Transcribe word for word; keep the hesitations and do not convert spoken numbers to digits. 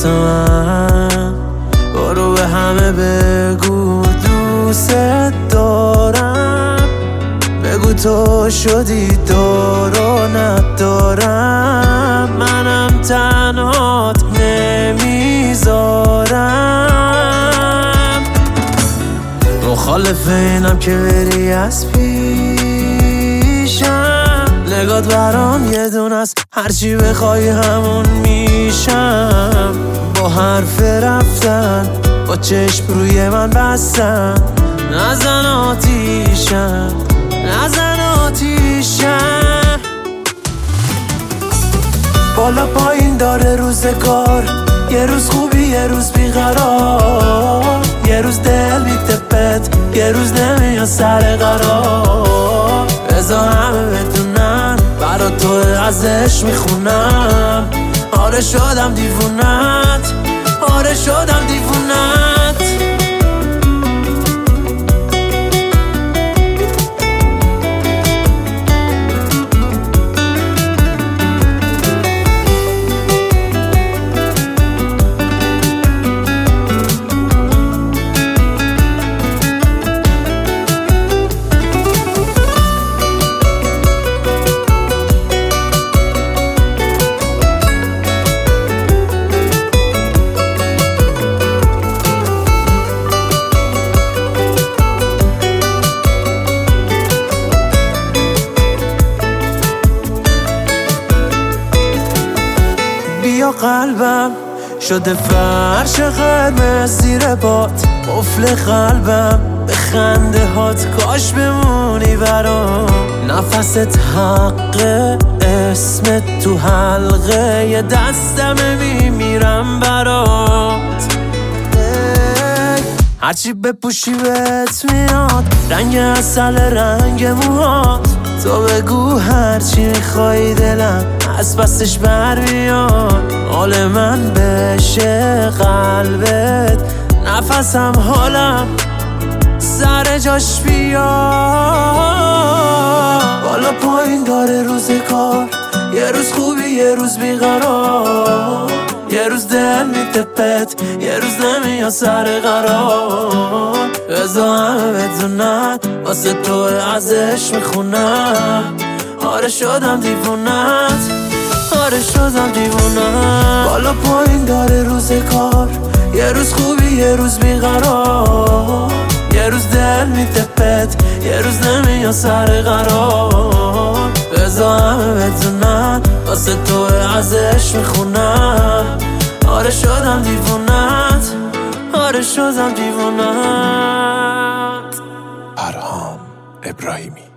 واسه من. برو به همه بگو دوست دارم، بگو تو شدی دارو ندارم، منم تنهات نمیذارم. مخالف اینم که بری از پیشم، نگات برام یه دونه است، هرچی بخوای همون میشم. با حرف رفتن با چشم روی من بستن، نزن آتیشم نزن آتیشم. بالا پایین داره روزگار، یه روز خوبی یه روز بیقرار، یه روز دل میتپت یه روز نمیاد سر قرار. بذار همه بدونن برا تو ازش میخونم، آره شدم دیوونت، آره شدم دیوونت. بیا قلبم شده فرش قرمز زیر باد، قفل قلبم به خنده هات، کاش بمونی برام. نفست حقه اسمت تو حلقه، یه دستم میمیرم برات. هرچی بپوشی بهت میاد، رنگ اصل رنگ موهات. تو بگو هرچی میخوای دلم از پسش بر میاد. حال من بشه قلبت، نفسم حالم سر جاش بیاد. بالا پایین داره روزگار، یه روز خوبی یه روز بیقرار، یه روز دل میتپت یه روز نمیاد سر قرار. بذار همه بدونن واسه تو ازش میخونم، آره شدم دیوونت، آره شدم دیوونت. بالا پایین داره روزگار، یه روز خوبی یه روز بیقرار، یه روز دل میتپت یه روز نمیاد سر قرار. بذار همه بدونن واسه تو ازش میخونم، آره شدم دیوونت، آره شدم دیوونت. پرهام ابراهیمی.